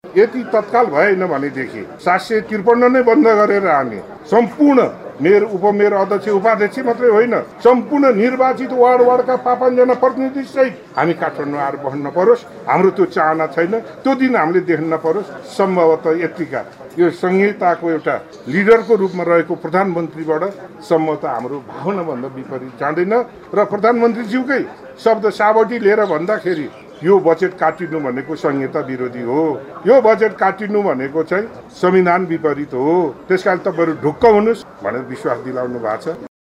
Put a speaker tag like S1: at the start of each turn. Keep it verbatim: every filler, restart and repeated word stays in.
S1: यदि तत्काल भएन भनेदेखि सात सय त्रिपन्न नै बन्द गरेर हामी सम्पूर्ण मेयर उपमेयर अध्यक्ष उपाध्यक्ष मात्रै होइन सम्पूर्ण निर्वाचित वार्ड वार्डका पाँचजना प्रतिनिधि सहित हामी काठमाडौँ आएर बस्न परोस्। हाम्रो त्यो चाहना छैन, त्यो दिन हामीले देख्न परोस्। सम्भवतः यतिका यो संहिताको एउटा लिडरको रूपमा रहेको प्रधानमन्त्रीबाट सम्भवतः हाम्रो भावनाभन्दा विपरीत जाँदैन र प्रधानमन्त्रीज्यूकै शब्द साबटी लिएर भन्दाखेरि यो बजेट काटिनु भनेको संहिता विरोधी हो, यो बजेट काटिनु भनेको चाहिँ संविधान विपरीत हो। त्यसकारण तपाईहरु ढुक्क हुनुस् भनेर विश्वास दिलाउनु भएको छ।